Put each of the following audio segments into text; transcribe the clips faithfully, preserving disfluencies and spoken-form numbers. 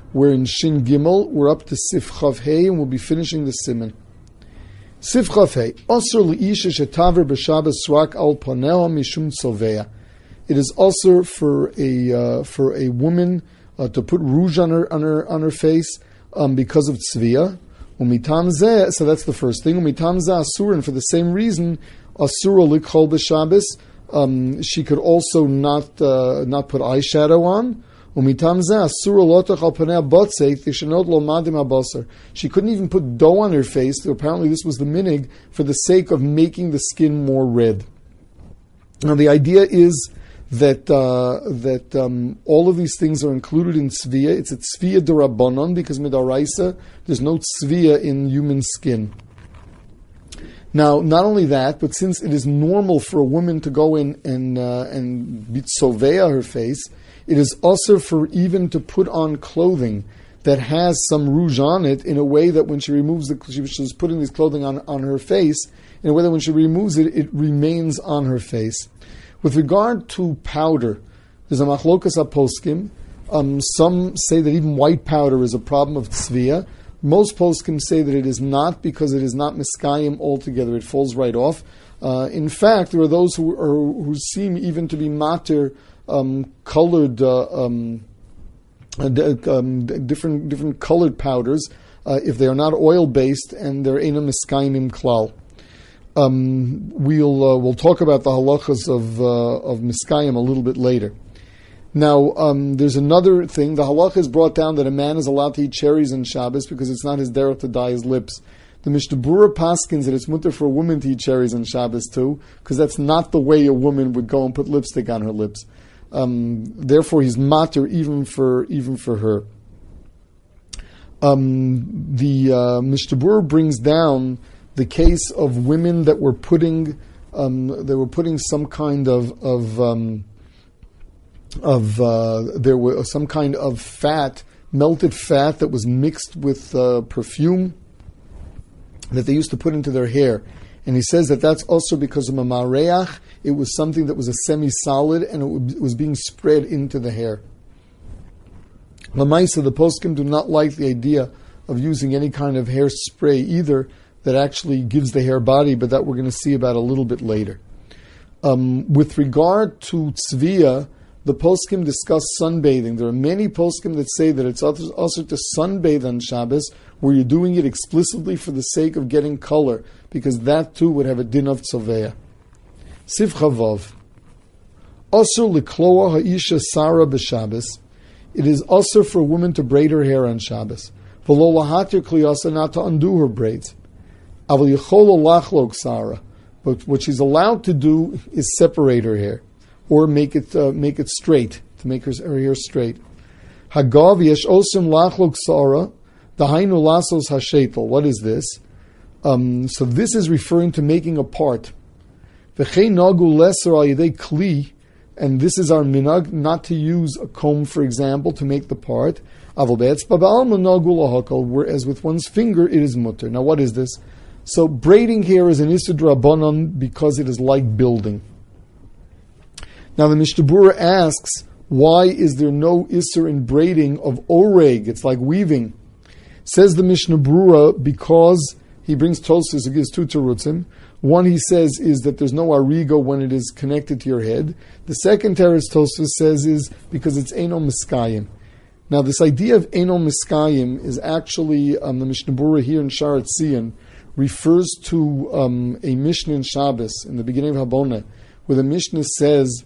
We're in Shin Gimel. We're up to Sif Chav Hey, and we'll be finishing the Siman. Sif Chav Hey. Osur li'isha shetaver b'Shabbos srak al paneo mishum tzolveya. It is also for a uh, for a woman uh, to put rouge on her on her on her face um, because of tzviya. Umitam zeh. So that's the first thing. Umitam zeh asur, and for the same reason, asur likhol b'Shabbos. Um, she could also not uh, not put eyeshadow on. She couldn't even put dough on her face. So apparently this was the minig for the sake of making the skin more red. Now the idea is that uh, that um, all of these things are included in tzviya. It's a tzviya d'Rabbanan because midaraisa there's no tzviya in human skin. Now, not only that, but since it is normal for a woman to go in and uh, and bitzovea her face, it is also for even to put on clothing that has some rouge on it in a way that when she removes the, she was putting this clothing on, on her face, in a way that when she removes it, it remains on her face. With regard to powder, there's a machlokas aposkim. Um, some say that even white powder is a problem of tzviya. Most poskim say that it is not because it is not miskayim altogether. It falls right off. Uh, in fact, there are those who are, who seem even to be matir um, colored, uh, um, uh, d- um, different different colored powders uh, if they are not oil based and they're ena miskayim klal. Um, we'll uh, we'll talk about the halachas of uh, of miskayim a little bit later. Now, um, there's another thing. The halacha is brought down that a man is allowed to eat cherries on Shabbos because it's not his derech to dye his lips. The Mishnah Berurah paskins that it's mutter for a woman to eat cherries on Shabbos too, because that's not the way a woman would go and put lipstick on her lips. Um, therefore, he's matter even for even for her. Um, the uh, Mishnah Berurah brings down the case of women that were putting um, they were putting some kind of of um, of uh, there was some kind of fat, melted fat that was mixed with uh, perfume that they used to put into their hair. And he says that that's also because of a mareach. It was something that was a semi-solid and it was being spread into the hair. Lamaisa, the poskim do not like the idea of using any kind of hairspray either that actually gives the hair body, but that we're going to see about a little bit later. Um, with regard to tzviya, the poskim discuss sunbathing. There are many poskim that say that it's also to sunbathe on Shabbos, where you're doing it explicitly for the sake of getting color, because that too would have a din of tzovea. Siv Chavav. Osur likloa ha'isha sara b'Shabbos. It is also for a woman to braid her hair on Shabbos. V'lo lahatir kliyasa, not to undo her braids. Aval yichola lachlok sara. But what she's allowed to do is separate her hair, or make it uh, make it straight, to make her, her hair straight. Hagav yesh osim lachlok sara, dahainu lasos hashetel. What is this? Um, so this is referring to making a part. V'chei nagu leser al yedei kli, and this is our minag, not to use a comb, for example, to make the part. Aval be'etzba ba'alma nagu lahakal, whereas with one's finger it is mutter. Now what is this? So braiding hair is an issur d'Rabbanan because it is like building. Now the Mishnah Berurah asks, why is there no issur in braiding of oreg? It's like weaving. Says the Mishnah Berurah, because he brings Tosfos, he gives two terutzim. One, he says, is that there's no arigo when it is connected to your head. The second teretz Tosfos says is because it's eno miskayim. Now this idea of eno miskayim is actually, um, the Mishnah Berurah here in Sharat Zion refers to um, a Mishnah in Shabbos, in the beginning of Haboneh, where the Mishnah says,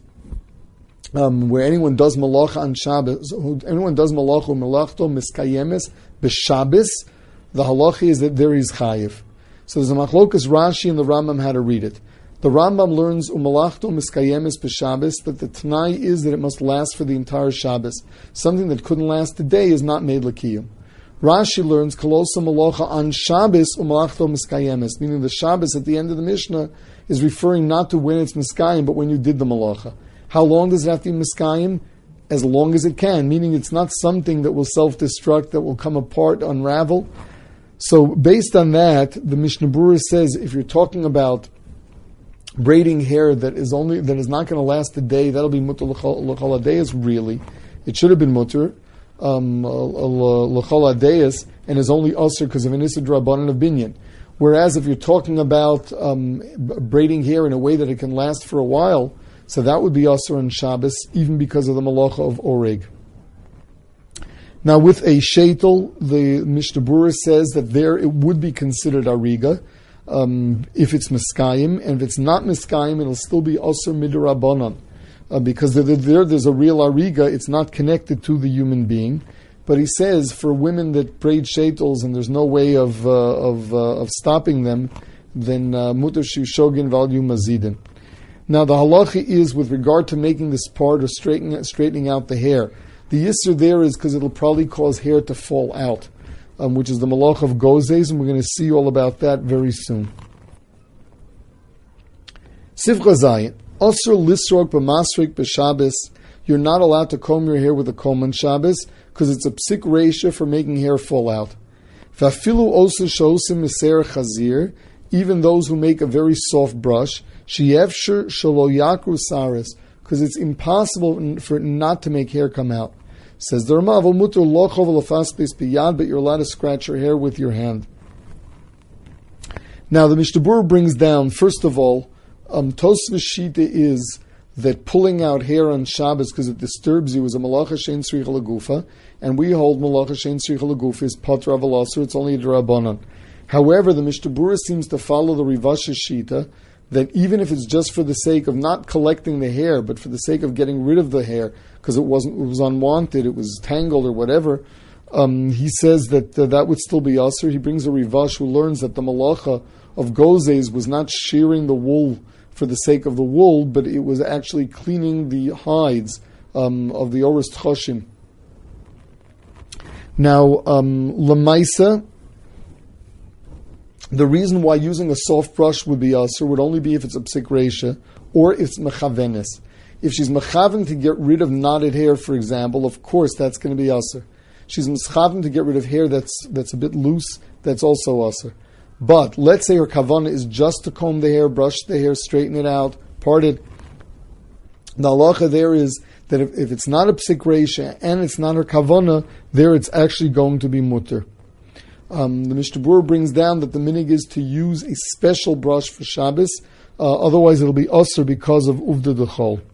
Um, where anyone does malacha on Shabbos, anyone does malacha malachto miskayemes b'Shabbos, the halacha is that there is chayiv. So there's a machlokas Rashi and the Rambam how to read it. The Rambam learns umalachto miskayemes b'Shabbos that the Tanai is that it must last for the entire Shabbos. Something that couldn't last a day is not made l'kiyum. Rashi learns kolosa malacha on Shabbos umalachto miskayemes, meaning the Shabbos at the end of the Mishnah is referring not to when it's miskayim, but when you did the malacha. How long does it have to be miskayim? As long as it can, meaning it's not something that will self-destruct, that will come apart, unravel. So based on that, the Mishnah Berurah says if you're talking about braiding hair that is only that is not going to last a day, that'll be mutter l'chol hadayos, really. It should have been mutter. um, l'chol adeis, and is only usher because of an issa drabanan of binyan. Whereas if you're talking about um, braiding hair in a way that it can last for a while, so that would be usher on Shabbos, even because of the malacha of oreg. Now, with a sheitel, the Mishnah Berurah says that there it would be considered ariga um, if it's miskayim, and if it's not miskayim, it'll still be usher midrabanan. Uh, because there, there, there's a real ariga, it's not connected to the human being. But he says for women that braid sheitels and there's no way of uh, of, uh, of stopping them, then mutar shishogin value mazidin. Now the halacha is with regard to making this part or straightening straightening out the hair. The yisr there is because it'll probably cause hair to fall out, um, which is the malach of gozes, and we're going to see all about that very soon. Sivcha zayin. Asr lisrog b'masrik b'Shabbos. You're not allowed to comb your hair with a comb on Shabbos because it's a psik reisha for making hair fall out. V'afilu osu shosim miser chazir. Even those who make a very soft brush, sheyefshir shelo yakru saris, because it's impossible for it not to make hair come out. Says the Rama, Avol mutar lo chov lefasbis biyad, but you're allowed to scratch your hair with your hand. Now the Mishnah Berurah brings down, first of all, Um, Tosfos Shita is that pulling out hair on Shabbos because it disturbs you is a malacha shein tzricha legufa, and we hold malacha shein tzricha legufa is patra v'lasur, it's only a drabanan. However, the Mishnah Berurah seems to follow the Rivasha Shita that even if it's just for the sake of not collecting the hair, but for the sake of getting rid of the hair because it wasn't, it was unwanted, it was tangled or whatever, um, he says that uh, that would still be usher. He brings a Rivash who learns that the malacha of gozes was not shearing the wool for the sake of the wool, but it was actually cleaning the hides um, of the Oris Tchoshim. Now, um, Lamaisa, the reason why using a soft brush would be usher would only be if it's a psik reisha, or if it's mechavenes. If she's mechaven to get rid of knotted hair, for example, of course that's going to be usher. She's mechaven to get rid of hair that's that's a bit loose, that's also usher. But let's say her kavana is just to comb the hair, brush the hair, straighten it out, part it. The halacha there is that if, if it's not a psik reisha and it's not her kavana, there it's actually going to be mutter. Um, the Mishnah Berurah brings down that the minig is to use a special brush for Shabbos, uh, otherwise it'll be usher because of uvda d'chol.